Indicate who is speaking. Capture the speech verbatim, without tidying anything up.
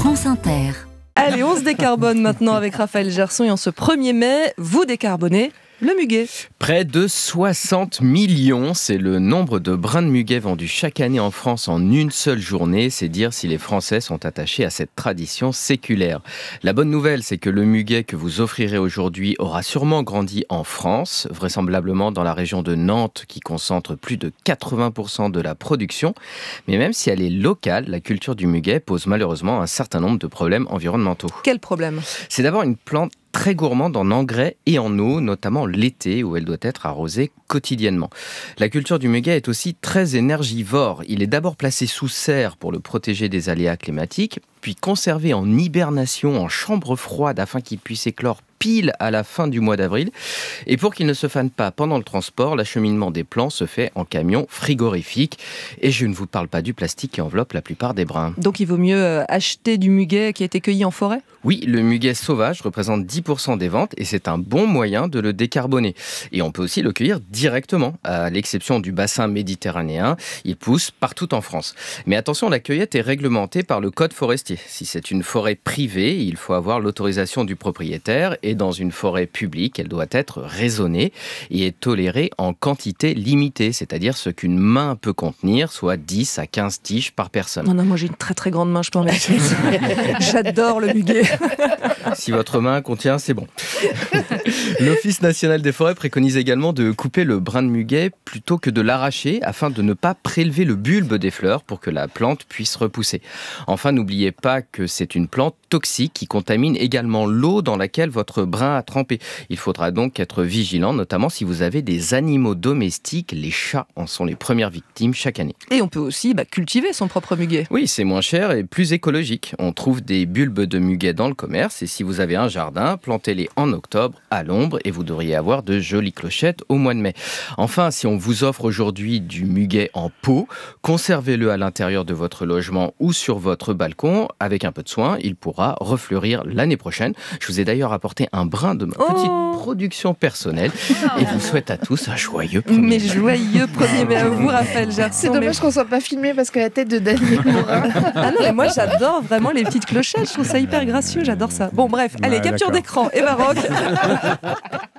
Speaker 1: France Inter.
Speaker 2: Allez, on se décarbone maintenant avec Raphaël Gerson et en ce premier mai, vous décarbonez le muguet.
Speaker 3: Près de soixante millions, c'est le nombre de brins de muguet vendus chaque année en France en une seule journée. C'est dire si les Français sont attachés à cette tradition séculaire. La bonne nouvelle, c'est que le muguet que vous offrirez aujourd'hui aura sûrement grandi en France, vraisemblablement dans la région de Nantes qui concentre plus de quatre-vingts pour cent de la production. Mais même si elle est locale, la culture du muguet pose malheureusement un certain nombre de problèmes environnementaux.
Speaker 2: Quel problème ?
Speaker 3: C'est d'abord une plante très gourmande en engrais et en eau, notamment l'été où elle doit être arrosée quotidiennement. La culture du muguet est aussi très énergivore. Il est d'abord placé sous serre pour le protéger des aléas climatiques, puis conservé en hibernation en chambre froide afin qu'il puisse éclore pile à la fin du mois d'avril. Et pour qu'il ne se fane pas pendant le transport, l'acheminement des plants se fait en camion frigorifique. Et je ne vous parle pas du plastique qui enveloppe la plupart des brins.
Speaker 2: Donc il vaut mieux acheter du muguet qui a été cueilli en forêt ?
Speaker 3: Oui, le muguet sauvage représente dix pour cent des ventes et c'est un bon moyen de le décarboner. Et on peut aussi le cueillir directement, à l'exception du bassin méditerranéen. Il pousse partout en France. Mais attention, la cueillette est réglementée par le code forestier. Si c'est une forêt privée, il faut avoir l'autorisation du propriétaire. Et dans une forêt publique, elle doit être raisonnée et est tolérée en quantité limitée, c'est-à-dire ce qu'une main peut contenir, soit dix à quinze tiges par personne.
Speaker 2: Non, non, moi j'ai une très très grande main, je peux en mettre. J'adore le muguet.
Speaker 3: Si votre main contient, c'est bon. L'Office national des forêts préconise également de couper le brin de muguet plutôt que de l'arracher afin de ne pas prélever le bulbe des fleurs pour que la plante puisse repousser. Enfin, n'oubliez pas que c'est une plante toxique qui contamine également l'eau dans laquelle votre brin a trempé. Il faudra donc être vigilant, notamment si vous avez des animaux domestiques. Les chats en sont les premières victimes chaque année.
Speaker 2: Et on peut aussi bah, cultiver son propre muguet.
Speaker 3: Oui, c'est moins cher et plus écologique. On trouve des bulbes de muguet dans le commerce et si vous avez un jardin, plantez-les en octobre à l'ombre et vous devriez avoir de jolies clochettes au mois de mai. Enfin, si on vous offre aujourd'hui du muguet en pot, conservez-le à l'intérieur de votre logement ou sur votre balcon. Avec un peu de soin, il pourra refleurir l'année prochaine. Je vous ai d'ailleurs apporté un brin de ma
Speaker 2: oh
Speaker 3: petite production personnelle et vous souhaite à tous un joyeux premier mai.
Speaker 2: Mais joyeux premier mai à vous, Raphaël Gerson.
Speaker 4: C'est dommage
Speaker 2: mais...
Speaker 4: qu'on ne soit pas filmé parce que la tête de Daniel Morin.
Speaker 2: Ah non, mais moi j'adore vraiment les petites clochettes, je trouve ça hyper gracieux, j'adore ça. Bon bref, allez,
Speaker 5: ouais,
Speaker 2: capture
Speaker 5: d'accord.
Speaker 2: d'écran et baroque.